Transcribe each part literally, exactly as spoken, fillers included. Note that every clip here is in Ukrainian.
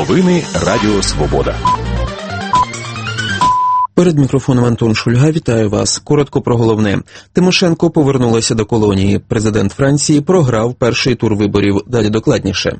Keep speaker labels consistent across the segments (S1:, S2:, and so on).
S1: Новини Радіо Свобода.
S2: Перед мікрофоном Антон Шульга. Вітаю вас. Коротко про головне. Тимошенко повернулася до колонії. Президент Франції програв перший тур виборів. Далі докладніше.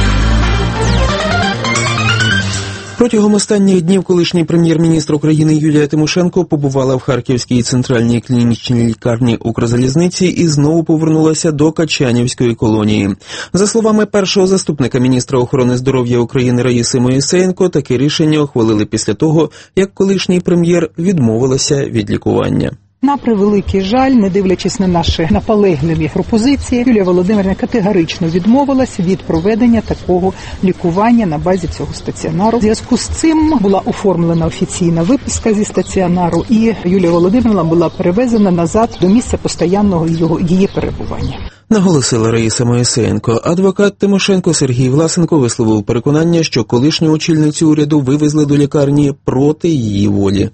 S2: Протягом останніх днів колишній прем'єр-міністр України Юлія Тимошенко побувала в Харківській центральній клінічній лікарні Укрзалізниці і знову повернулася до Качанівської колонії. За словами першого заступника міністра охорони здоров'я України Раїси Моїсеєнко, таке рішення ухвалили після того, як колишній прем'єр відмовилася від лікування.
S3: На превеликий жаль, не дивлячись на наші наполегливі пропозиції, Юлія Володимирівна категорично відмовилася від проведення такого лікування на базі цього стаціонару. У зв'язку з цим була оформлена офіційна виписка зі стаціонару, і Юлія Володимирівна була перевезена назад до місця постійного його, її перебування.
S2: Наголосила Раїса Моїсеєнко. Адвокат Тимошенко Сергій Власенко висловив переконання, що колишню очільницю уряду вивезли до лікарні проти її волі.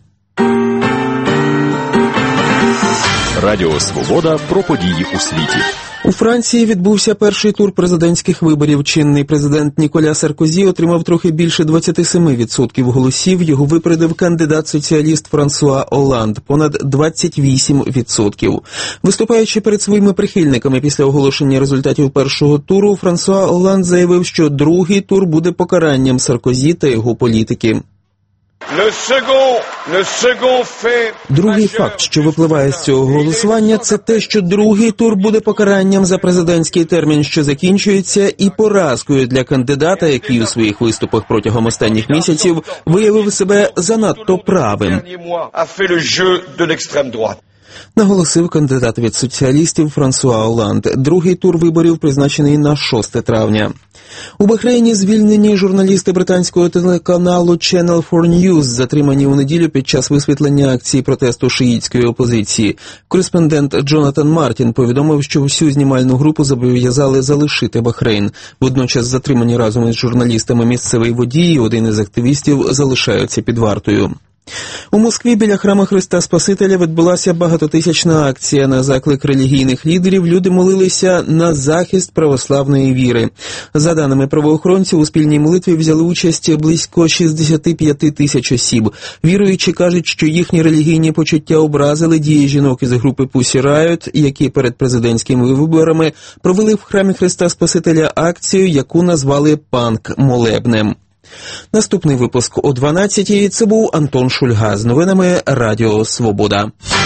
S1: Радіо Свобода про події у світі.
S2: У Франції відбувся перший тур президентських виборів. Чинний президент Ніколя Саркозі отримав трохи більше двадцять сім відсотків голосів. Його випередив кандидат-соціаліст Франсуа Олланд – понад двадцять вісім відсотків. Виступаючи перед своїми прихильниками після оголошення результатів першого туру, Франсуа Олланд заявив, що другий тур буде покаранням Саркозі та його політики. Другий факт, що випливає з цього голосування, це те, що другий тур буде покаранням за президентський термін, що закінчується, і поразкою для кандидата, який у своїх виступах протягом останніх місяців виявив себе занадто правим. Наголосив кандидат від соціалістів Франсуа Олланд. Другий тур виборів призначений на шосте травня. У Бахрейні звільнені журналісти британського телеканалу Channel фор News, затримані у неділю під час висвітлення акції протесту шиїтської опозиції. Кореспондент Джонатан Мартін повідомив, що всю знімальну групу зобов'язали залишити Бахрейн. Водночас затримані разом із журналістами місцевий водій і один із активістів залишаються під вартою. У Москві біля храму Христа Спасителя відбулася багатотисячна акція. На заклик релігійних лідерів люди молилися на захист православної віри. За даними правоохоронців, у спільній молитві взяли участь близько шістдесят п'ять тисяч осіб. Віруючі кажуть, що їхні релігійні почуття образили дії жінок із групи Pussy Riot, які перед президентськими виборами провели в храмі Христа Спасителя акцію, яку назвали «Панк-молебнем». Наступний випуск о дванадцятій. Це був Антон Шульга з новинами Радіо Свобода.